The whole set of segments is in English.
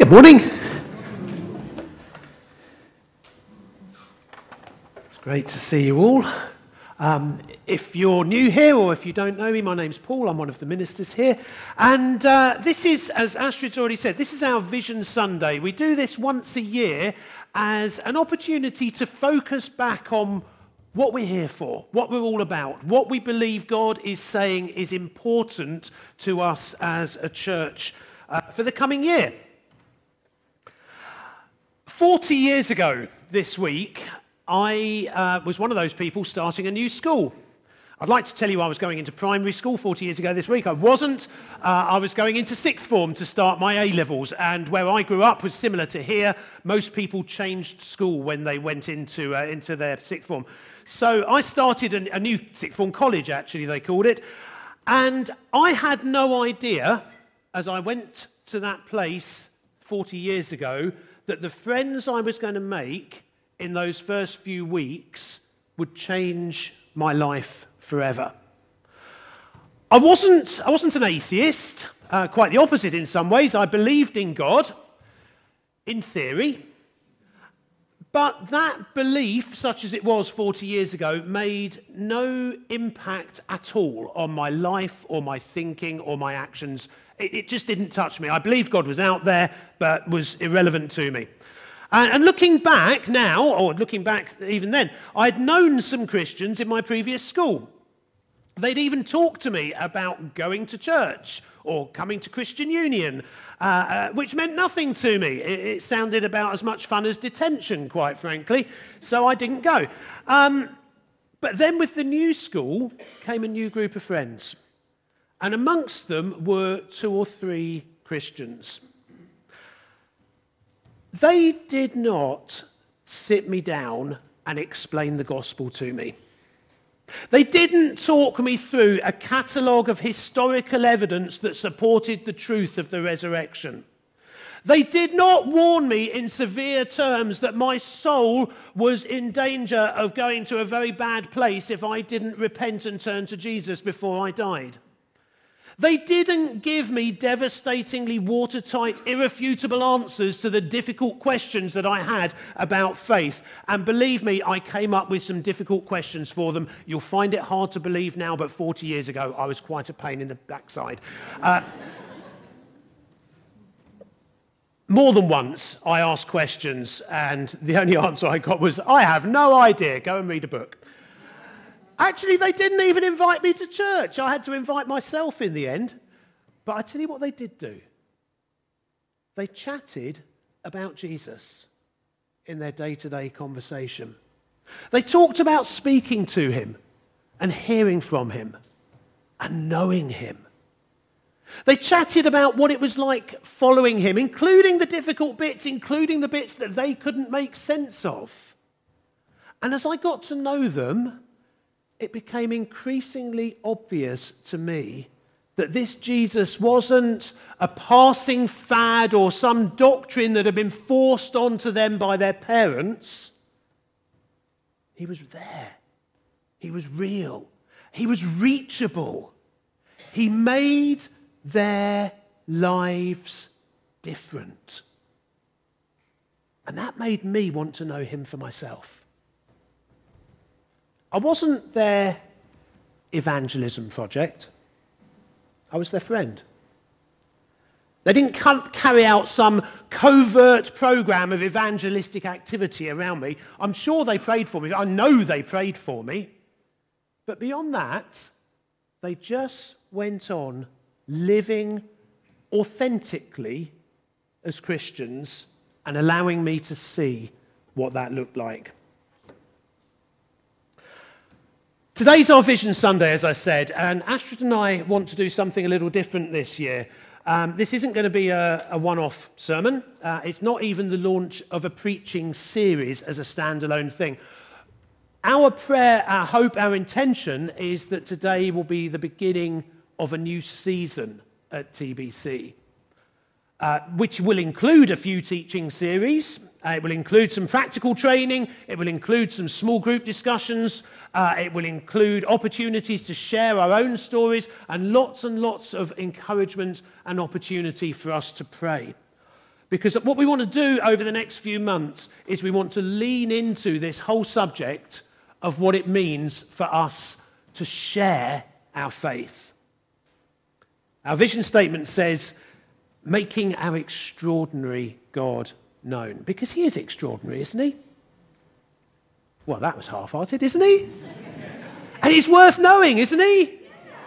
Good morning. It's great to see you all. If you're new here or if you don't know me, my name's Paul. I'm one of the ministers here. And this is, as Astrid's already said, this is our Vision Sunday. We do this once a year as an opportunity to focus back on what we're here for, what we're all about, what we believe God is saying is important to us as a church for the coming year. 40 years ago this week, I was one of those people starting a new school. I'd like to tell you I was going into primary school 40 years ago this week. I wasn't. I was going into sixth form to start my A-levels, and where I grew up was similar to here. Most people changed school when they went into their sixth form. So I started a new sixth form college, actually, they called it, and I had no idea, as I went to that place 40 years ago, that the friends I was going to make in those first few weeks would change my life forever. I wasn't an atheist, quite the opposite in some ways. I believed in God, in theory, but that belief, such as it was 40 years ago, made no impact at all on my life or my thinking or my actions. It just didn't touch me. I believed God was out there, but was irrelevant to me. And looking back now, or looking back even then, I'd known some Christians in my previous school. They'd even talked to me about going to church or coming to Christian Union, which meant nothing to me. It sounded about as much fun as detention, quite frankly, so I didn't go. But then with the new school came a new group of friends, and amongst them were 2 or 3 Christians. They did not sit me down and explain the gospel to me. They didn't talk me through a catalogue of historical evidence that supported the truth of the resurrection. They did not warn me in severe terms that my soul was in danger of going to a very bad place if I didn't repent and turn to Jesus before I died. They didn't give me devastatingly watertight, irrefutable answers to the difficult questions that I had about faith. And believe me, I came up with some difficult questions for them. You'll find it hard to believe now, but 40 years ago, I was quite a pain in the backside. More than once, I asked questions, and the only answer I got was, I have no idea, go and read a book. Actually, they didn't even invite me to church. I had to invite myself in the end. But I tell you what they did do. They chatted about Jesus in their day-to-day conversation. They talked about speaking to him and hearing from him and knowing him. They chatted about what it was like following him, including the difficult bits, including the bits that they couldn't make sense of. And as I got to know them, it became increasingly obvious to me that this Jesus wasn't a passing fad or some doctrine that had been forced onto them by their parents. He was there. He was real. He was reachable. He made their lives different. And that made me want to know him for myself. I wasn't their evangelism project. I was their friend. They didn't carry out some covert program of evangelistic activity around me. I'm sure they prayed for me. I know they prayed for me. But beyond that, they just went on living authentically as Christians and allowing me to see what that looked like. Today's our Vision Sunday, as I said, and Astrid and I want to do something a little different this year. This isn't going to be a one-off sermon. It's not even the launch of a preaching series as a standalone thing. Our prayer, our hope, our intention is that today will be the beginning of a new season at TBC, which will include a few teaching series. It will include some practical training. It will include some small group discussions. It will include opportunities to share our own stories and lots of encouragement and opportunity for us to pray. Because what we want to do over the next few months is we want to lean into this whole subject of what it means for us to share our faith. Our vision statement says, making our extraordinary God known. Because he is extraordinary, isn't he? Well, that was half-hearted, isn't he? Yes. And he's worth knowing, isn't he? Yes.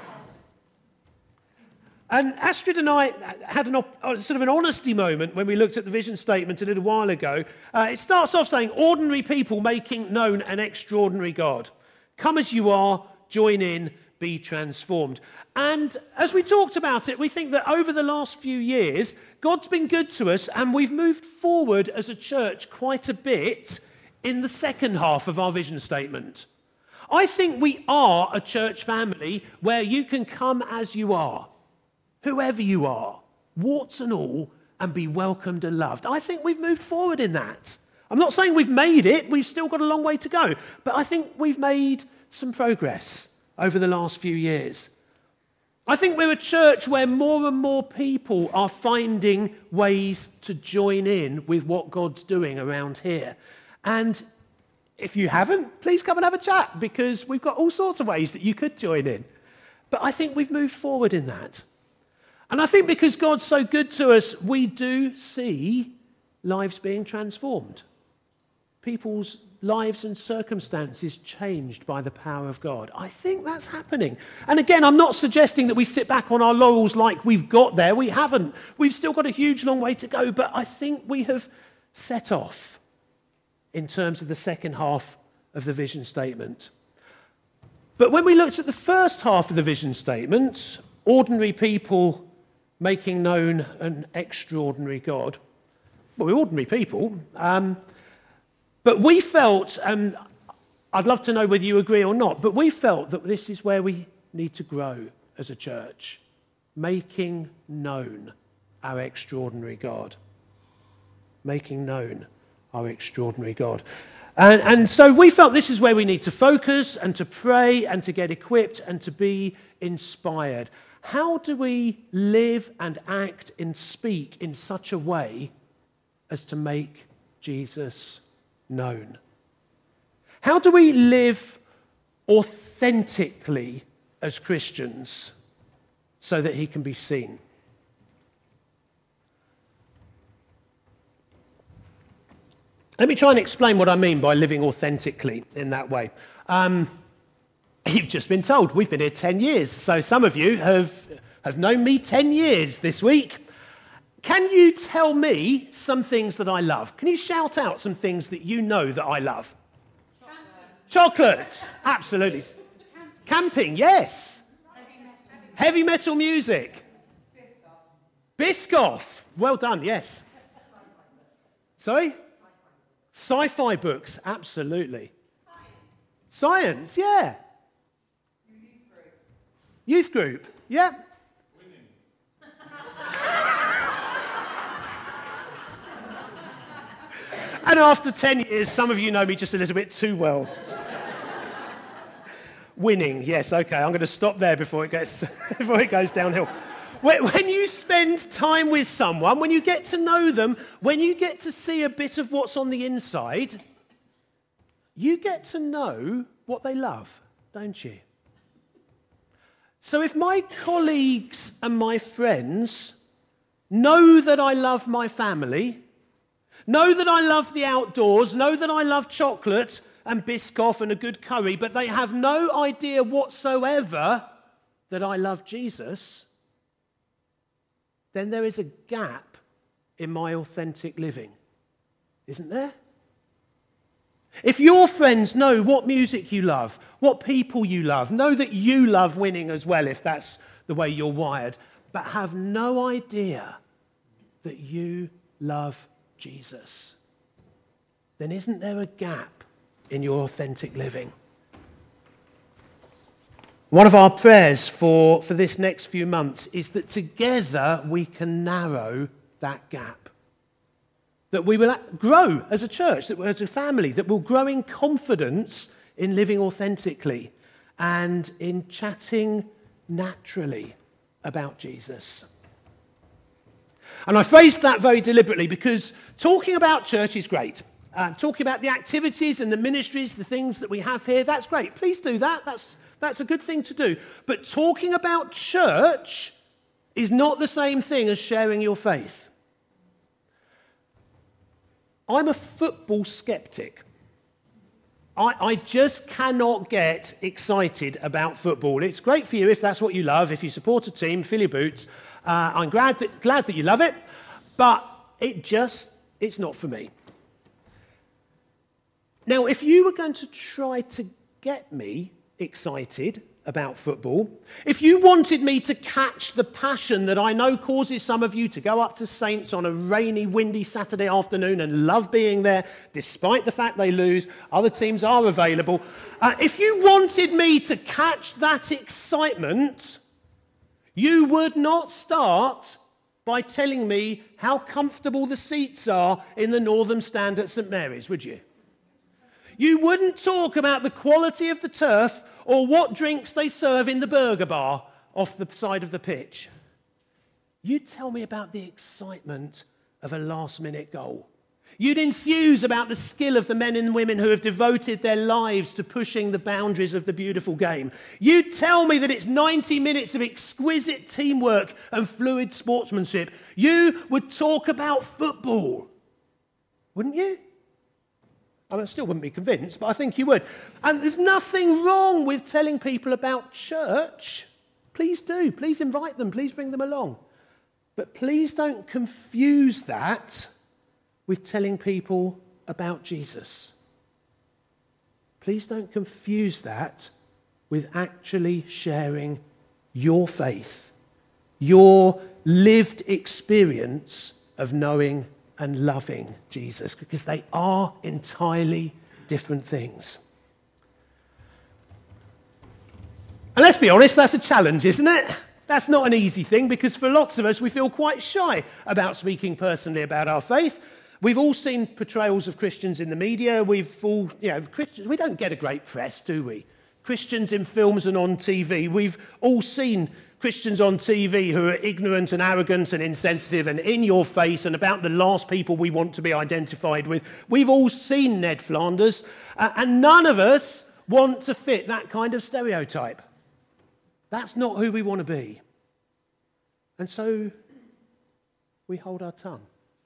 And Astrid and I had sort of an honesty moment when we looked at the vision statement a little while ago. It starts off saying, ordinary people making known an extraordinary God. Come as you are, join in, be transformed. And as we talked about it, we think that over the last few years, God's been good to us, and we've moved forward as a church quite a bit in the second half of our vision statement. I think we are a church family where you can come as you are, whoever you are, warts and all, and be welcomed and loved. I think we've moved forward in that. I'm not saying we've made it, we've still got a long way to go, but I think we've made some progress over the last few years. I think we're a church where more and more people are finding ways to join in with what God's doing around here. And if you haven't, please come and have a chat, because we've got all sorts of ways that you could join in. But I think we've moved forward in that. And I think because God's so good to us, we do see lives being transformed. People's lives and circumstances changed by the power of God. I think that's happening. And again, I'm not suggesting that we sit back on our laurels like we've got there. We haven't. We've still got a huge long way to go, but I think we have set off in terms of the second half of the vision statement. But when we looked at the first half of the vision statement, ordinary people making known an extraordinary God, well, we're ordinary people, but we felt, and I'd love to know whether you agree or not, but we felt that this is where we need to grow as a church, making known our extraordinary God. Making known our extraordinary God. And so we felt this is where we need to focus and to pray and to get equipped and to be inspired. How do we live and act and speak in such a way as to make Jesus known? How do we live authentically as Christians so that he can be seen? Let me try and explain what I mean by living authentically in that way. You've just been told we've been here 10 years, so some of you have known me 10 years this week. Can you tell me some things that I love? Can you shout out some things that you know that I love? Chocolate, absolutely. Camping, yes. Heavy metal music. Biscoff, well done, yes. Sorry? Sci-fi books, absolutely. Science, yeah. Youth group, yeah. And after 10 years, some of you know me just a little bit too well. Winning, yes, okay, I'm going to stop there before it goes downhill. When you spend time with someone, when you get to know them, when you get to see a bit of what's on the inside, you get to know what they love, don't you? So if my colleagues and my friends know that I love my family, know that I love the outdoors, know that I love chocolate and Biscoff and a good curry, but they have no idea whatsoever that I love Jesus, then there is a gap in my authentic living, isn't there? If your friends know what music you love, what people you love, know that you love winning as well, if that's the way you're wired, but have no idea that you love Jesus, then isn't there a gap in your authentic living? One of our prayers for this next few months is that together we can narrow that gap. That we will grow as a church, that as a family, that we'll grow in confidence in living authentically and in chatting naturally about Jesus. And I phrased that very deliberately because talking about church is great. Talking about the activities and the ministries, the things that we have here, that's great. Please do that. That's a good thing to do. But talking about church is not the same thing as sharing your faith. I'm a football skeptic. I just cannot get excited about football. It's great for you if that's what you love. If you support a team, fill your boots. I'm glad that you love it, but it's not for me. Now, if you were going to try to get me excited about football, if you wanted me to catch the passion that I know causes some of you to go up to Saints on a rainy, windy Saturday afternoon and love being there, despite the fact they lose, other teams are available. If you wanted me to catch that excitement, you would not start by telling me how comfortable the seats are in the Northern Stand at St Mary's, would you? You wouldn't talk about the quality of the turf or what drinks they serve in the burger bar off the side of the pitch. You'd tell me about the excitement of a last-minute goal. You'd enthuse about the skill of the men and women who have devoted their lives to pushing the boundaries of the beautiful game. You'd tell me that it's 90 minutes of exquisite teamwork and fluid sportsmanship. You would talk about football, wouldn't you? I still wouldn't be convinced, but I think you would. And there's nothing wrong with telling people about church. Please do. Please invite them. Please bring them along. But please don't confuse that with telling people about Jesus. Please don't confuse that with actually sharing your faith, your lived experience of knowing and loving Jesus, because they are entirely different things. And let's be honest, that's a challenge, isn't it? That's not an easy thing, because for lots of us, we feel quite shy about speaking personally about our faith. We've all seen portrayals of Christians in the media. Christians, we don't get a great press, do we? Christians in films and on TV. We've all seen Christians on TV who are ignorant and arrogant and insensitive and in your face and about the last people we want to be identified with. We've all seen Ned Flanders, and none of us want to fit that kind of stereotype. That's not who we want to be. And so we hold our tongue.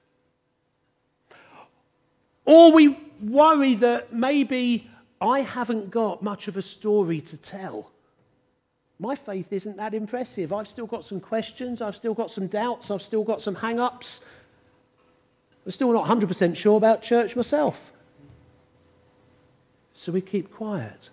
Or we worry that maybe I haven't got much of a story to tell. My faith isn't that impressive. I've still got some questions. I've still got some doubts. I've still got some hang-ups. I'm still not 100% sure about church myself. So we keep quiet.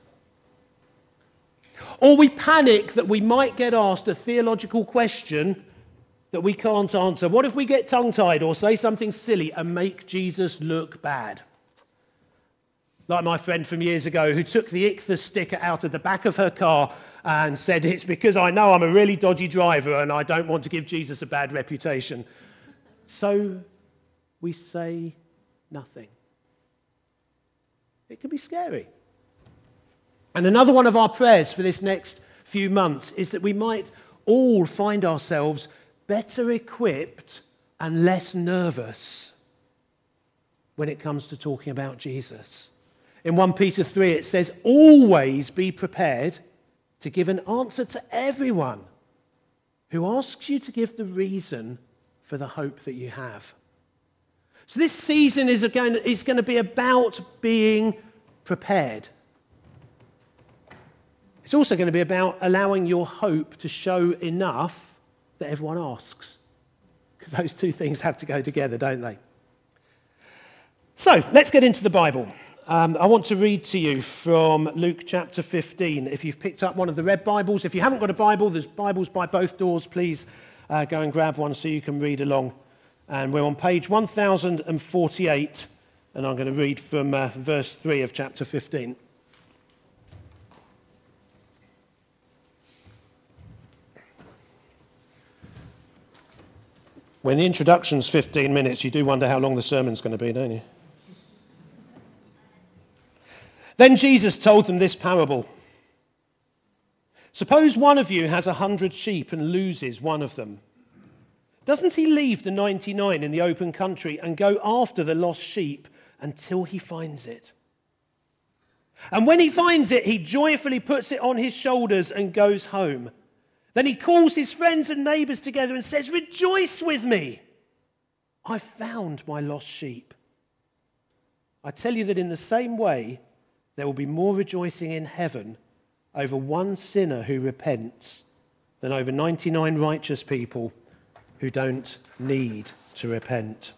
Or we panic that we might get asked a theological question that we can't answer. What if we get tongue-tied or say something silly and make Jesus look bad? Like my friend from years ago who took the ichthus sticker out of the back of her car and said, it's because I know I'm a really dodgy driver and I don't want to give Jesus a bad reputation. So we say nothing. It can be scary. And another one of our prayers for this next few months is that we might all find ourselves better equipped and less nervous when it comes to talking about Jesus. In 1 Peter 3, it says, always be prepared to give an answer to everyone who asks you to give the reason for the hope that you have. So this season is going to be about being prepared. It's also going to be about allowing your hope to show enough that everyone asks. Because those two things have to go together, don't they? So, let's get into the Bible. I want to read to you from Luke chapter 15. If you've picked up one of the red Bibles, if you haven't got a Bible, there's Bibles by both doors. Please go and grab one so you can read along. And we're on page 1048, and I'm going to read from verse 3 of chapter 15. When the introduction's 15 minutes, you do wonder how long the sermon's going to be, don't you? Then Jesus told them this parable. Suppose one of you has 100 sheep and loses one of them. Doesn't he leave the 99 in the open country and go after the lost sheep until he finds it? And when he finds it, he joyfully puts it on his shoulders and goes home. Then he calls his friends and neighbors together and says, "Rejoice with me. I found my lost sheep." I tell you that in the same way, there will be more rejoicing in heaven over one sinner who repents than over 99 righteous people who don't need to repent.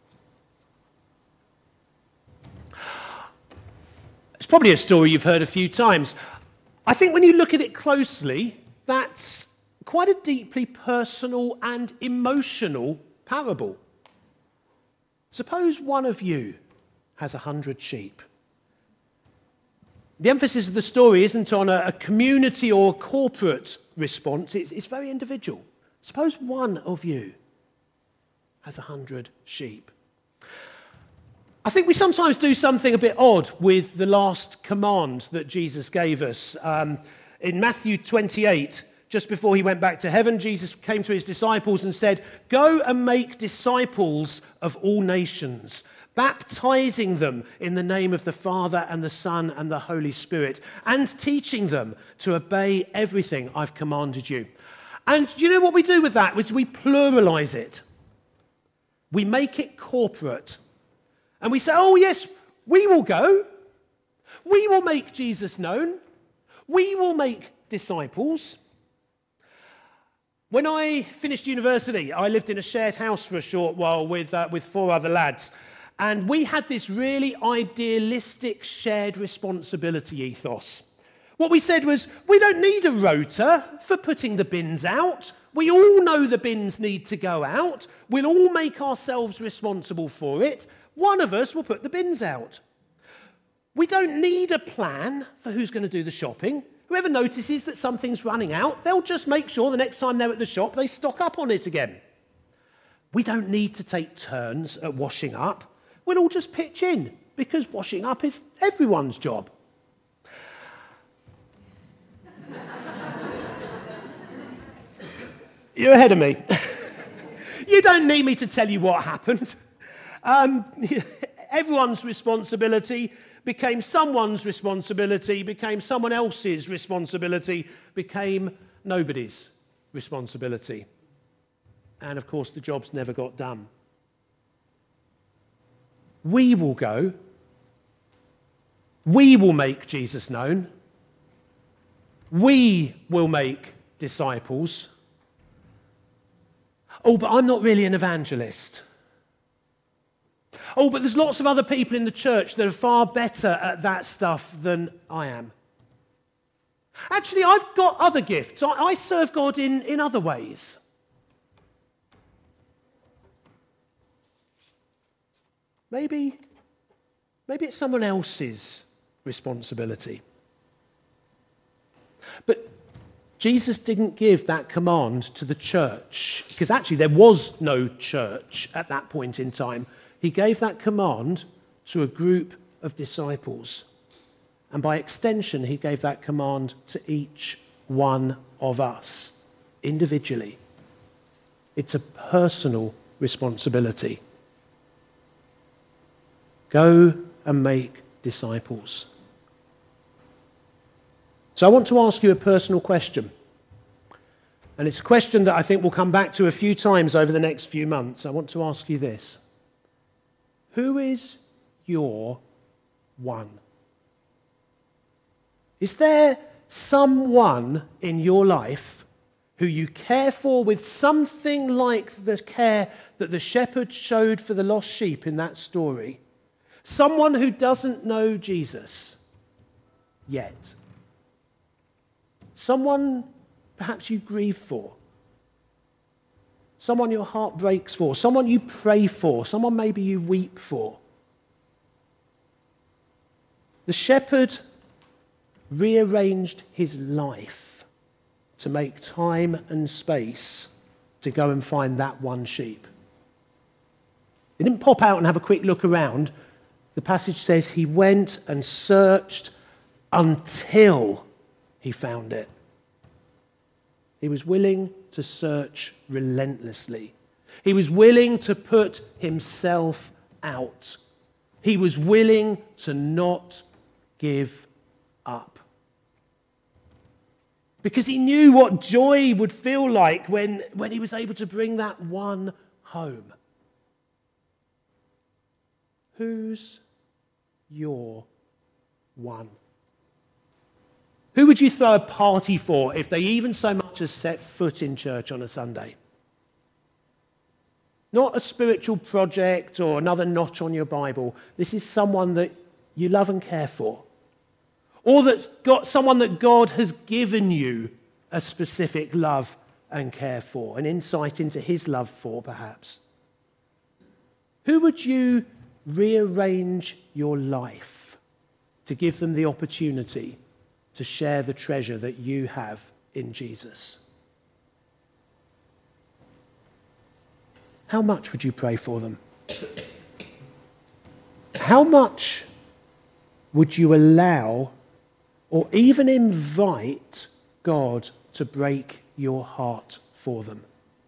It's probably a story you've heard a few times. I think when you look at it closely, that's quite a deeply personal and emotional parable. Suppose one of you has 100 sheep. The emphasis of the story isn't on a community or corporate response, it's very individual. Suppose one of you has 100 sheep. I think we sometimes do something a bit odd with the last command that Jesus gave us. In Matthew 28, just before he went back to heaven, Jesus came to his disciples and said, "Go and make disciples of all nations, baptizing them in the name of the Father and the Son and the Holy Spirit, and teaching them to obey everything I've commanded you." And do you know what we do with that? Is we pluralize it. We make it corporate. And we say, "Oh yes, we will go. We will make Jesus known. We will make disciples." When I finished university, I lived in a shared house for a short while with 4 other lads. And we had this really idealistic shared responsibility ethos. What we said was, we don't need a rota for putting the bins out. We all know the bins need to go out. We'll all make ourselves responsible for it. One of us will put the bins out. We don't need a plan for who's going to do the shopping. Whoever notices that something's running out, they'll just make sure the next time they're at the shop, they stock up on it again. We don't need to take turns at washing up. We'll all just pitch in, because washing up is everyone's job. You're ahead of me. You don't need me to tell you what happened. Everyone's responsibility became someone's responsibility, became someone else's responsibility, became nobody's responsibility. And of course, the jobs never got done. We will go. We will make Jesus known. We will make disciples. "Oh, but I'm not really an evangelist. Oh, but there's lots of other people in the church that are far better at that stuff than I am. Actually, I've got other gifts. I serve God in other ways." Maybe it's someone else's responsibility. But Jesus didn't give that command to the church, because actually there was no church at that point in time. He gave that command to a group of disciples. And by extension, he gave that command to each one of us, individually. It's a personal responsibility. Go and make disciples. So I want to ask you a personal question. And it's a question that I think we'll come back to a few times over the next few months. I want to ask you this. Who is your one? Is there someone in your life who you care for with something like the care that the shepherd showed for the lost sheep in that story? Someone who doesn't know Jesus yet. Someone perhaps you grieve for. Someone your heart breaks for. Someone you pray for. Someone maybe you weep for. The shepherd rearranged his life to make time and space to go and find that one sheep. He didn't pop out and have a quick look around. The passage says he went and searched until he found it. He was willing to search relentlessly He was willing to put himself out. He was willing to not give up. Because he knew what joy would feel like when he was able to bring that one home. Who's your one? Who would you throw a party for if they even so much as set foot in church on a Sunday? Not a spiritual project or another notch on your Bible. This is someone that you love and care for. Or that's got someone that God has given you a specific love and care for, an insight into his love for, perhaps. Who would you rearrange your life to give them the opportunity to share the treasure that you have in Jesus? How much would you pray for them? How much would you allow or even invite God to break your heart for them?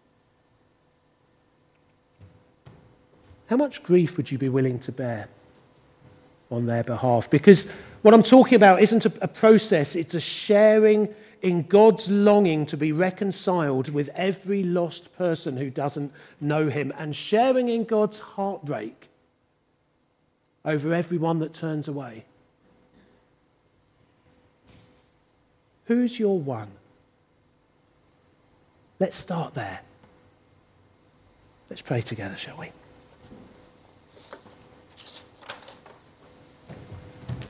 How much grief would you be willing to bear on their behalf? Because what I'm talking about isn't a process, it's a sharing in God's longing to be reconciled with every lost person who doesn't know him, and sharing in God's heartbreak over everyone that turns away. Who's your one? Let's start there. Let's pray together, shall we?